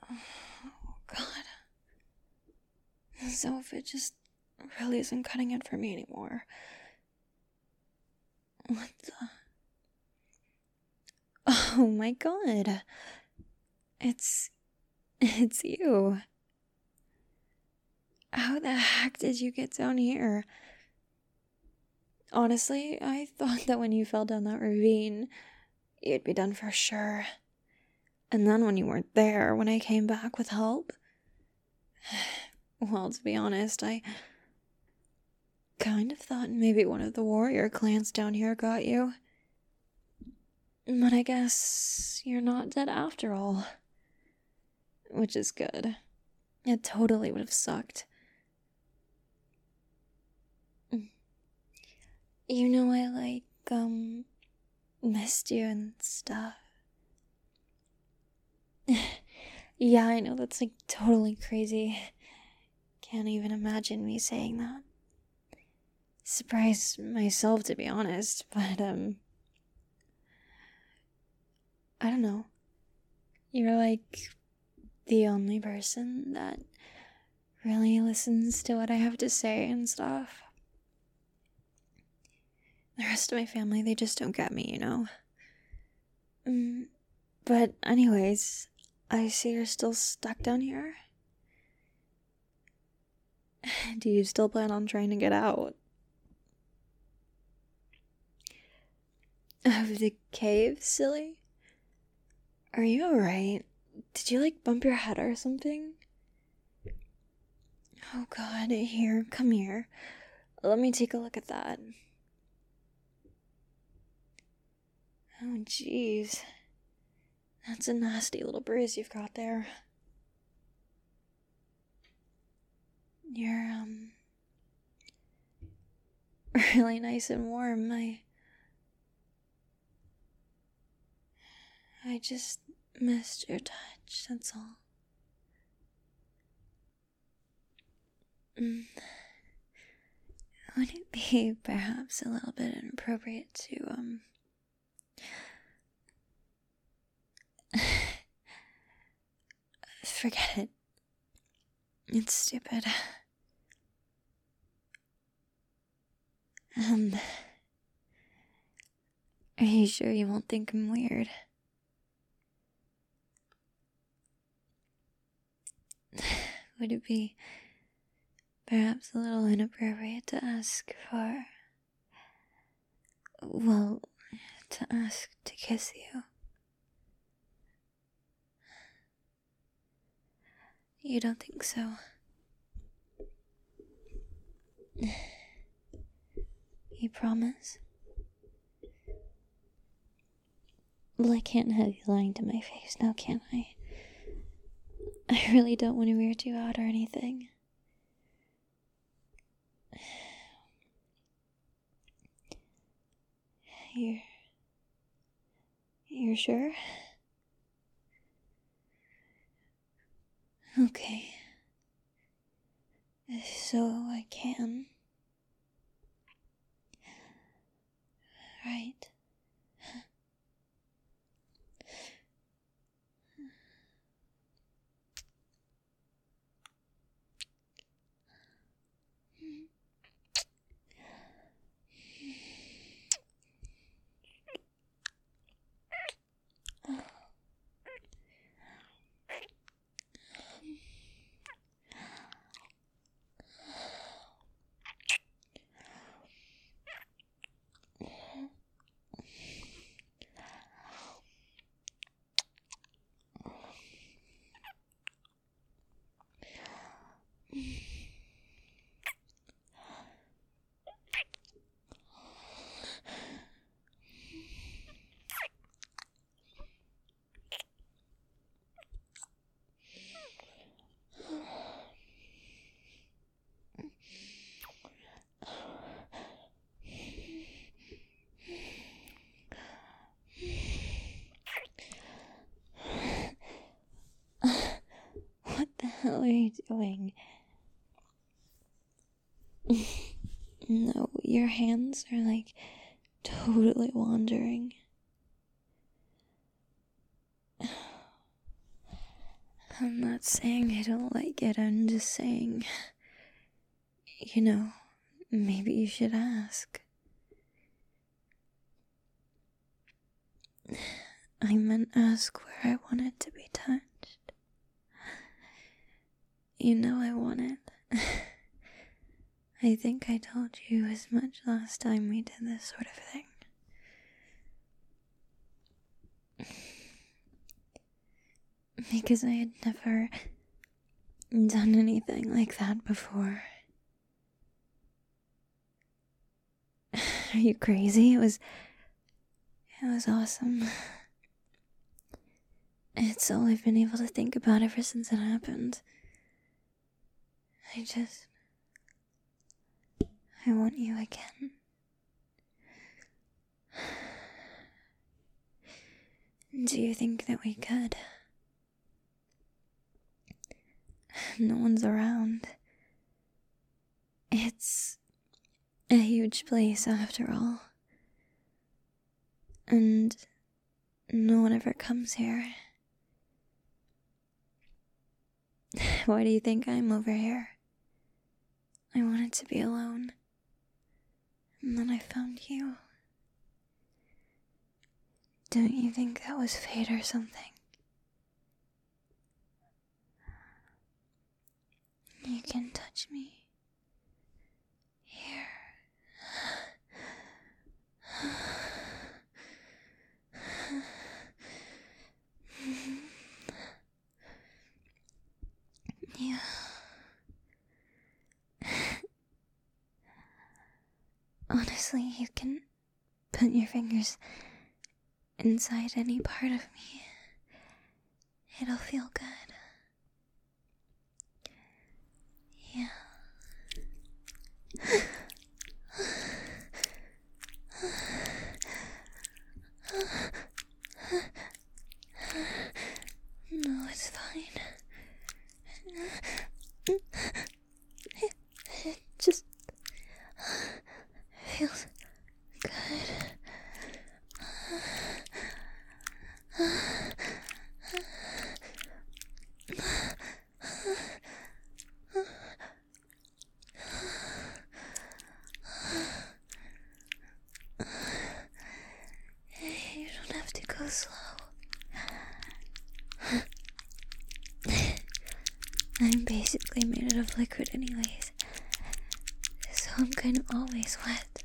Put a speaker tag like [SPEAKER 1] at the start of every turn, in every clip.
[SPEAKER 1] God. This outfit just really isn't cutting it for me anymore. What the... Oh my god. It's you. How the heck did you get down here? Honestly, I thought that when you fell down that ravine, you'd be done for sure. And then when you weren't there, when I came back with help... Well, to be honest, I kind of thought maybe one of the warrior clans down here got you. But I guess you're not dead after all. Which is good. It totally would have sucked. You know, I missed you and stuff. Yeah, I know that's totally crazy. Can't even imagine me saying that. Surprised myself, to be honest, but I don't know. You're the only person that really listens to what I have to say and stuff. The rest of my family, they just don't get me, you know? But anyways, I see you're still stuck down here. Do you still plan on trying to get out? Of the cave, silly? Are you alright? Did you bump your head or something? Oh god, here, come here. Let me take a look at that. Oh jeez. That's a nasty little bruise you've got there. You're, really nice and warm. I just missed your touch, that's all. Would it be perhaps a little bit inappropriate to, forget it. It's stupid. Are you sure you won't think I'm weird? Would it be perhaps a little inappropriate to ask for... Well, to ask to kiss you? You don't think so? You promise? Well, I can't have you lying to my face now, can I? I really don't want to weird you out or anything. You're sure? Okay. So I can. Right. What the hell are you doing? No, your hands are totally wandering. I'm not saying I don't like it, I'm just saying, maybe you should ask. I meant ask where I wanted to be touched. I want it. I think I told you as much last time we did this sort of thing. Because I had never done anything like that before. Are you crazy? It was awesome. It's all I've been able to think about ever since it happened. I want you again. Do you think that we could? No one's around. It's a huge place after all. And no one ever comes here. Why do you think I'm over here? I wanted to be alone. And then I found you. Don't you think that was fate or something? You can touch me. Here. Yeah. Honestly, you can put your fingers inside any part of me. It'll feel good. Yeah. No, it's fine. It just feels good. You don't have to go slow. I'm basically made out of liquid anyways, so I'm kind of always wet.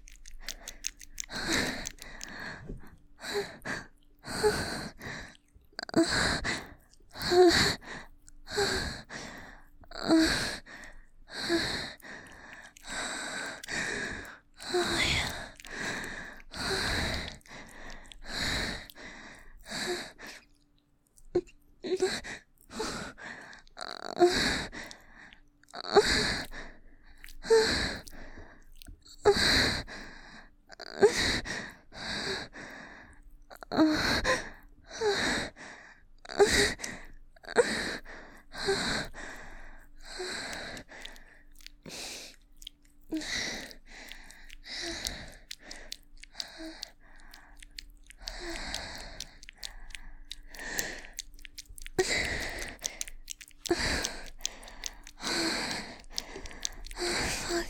[SPEAKER 1] Fuck.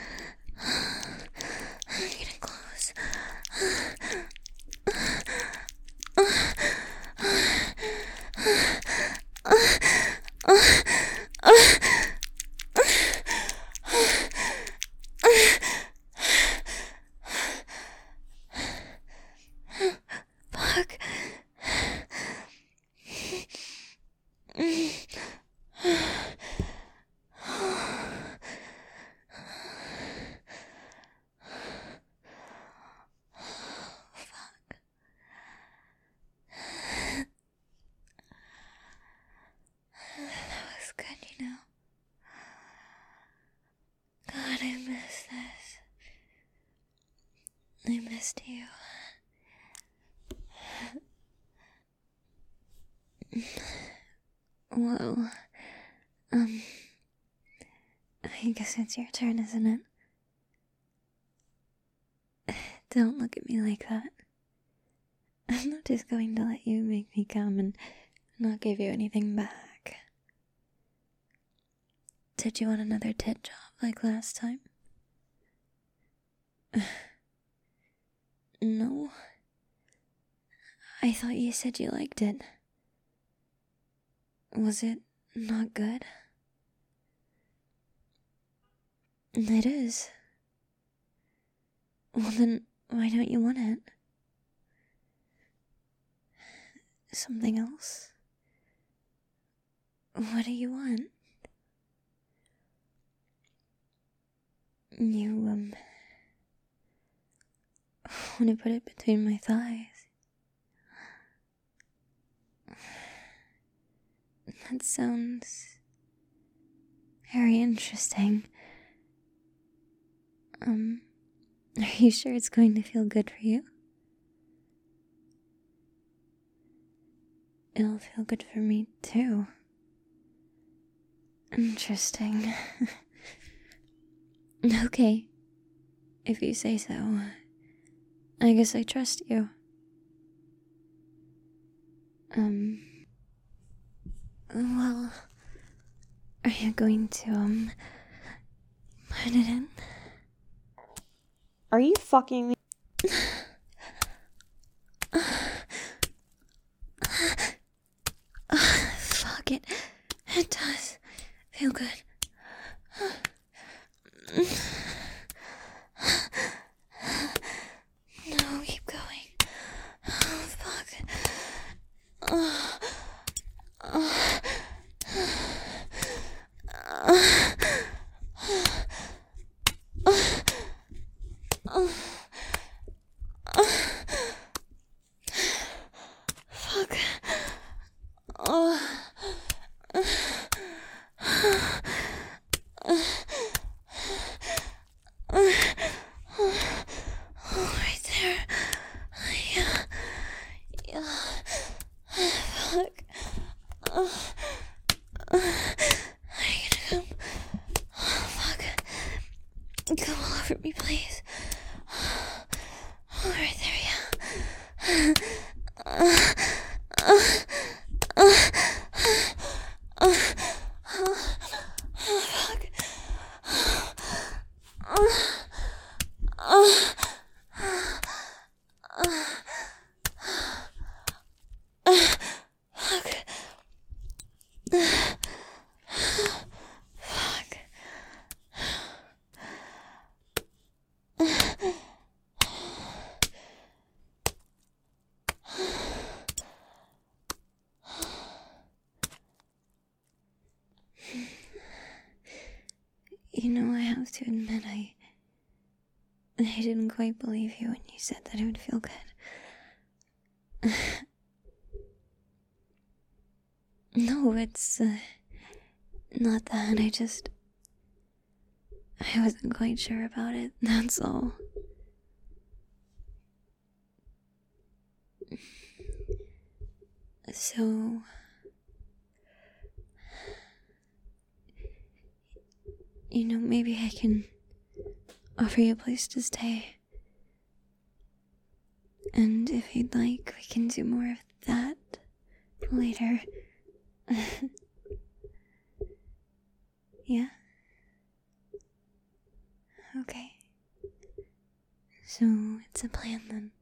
[SPEAKER 1] I'm getting close. Fuck. That was good, God, I miss this. I missed you. Well, I guess it's your turn, isn't it? Don't look at me like that. I'm not just going to let you make me come and not give you anything back. Did you want another tit job like last time? No. I thought you said you liked it. Was it not good? It is. Well then, why don't you want it? Something else? What do you want? You, want to put it between my thighs? That sounds very interesting. Are you sure it's going to feel good for you? It'll feel good for me, too. Interesting. Okay. If you say so. I guess I trust you. Well, are you going to, put it in?
[SPEAKER 2] Are you fucking me?
[SPEAKER 1] Fuck it. It does feel good. No, keep going. Oh, fuck. Fuck. Right there. Yeah. Fuck. Are you gonna come? Fuck. Come all over me, please. Right there, yeah. Fuck. Fuck. Fuck. You know, I have to admit, I didn't quite believe you when you said that it would feel good. No, it's, not that. I wasn't quite sure about it, that's all. So, you know, maybe I can offer you a place to stay. And if you'd like, we can do more of that later. Yeah? Okay. So, it's a plan then.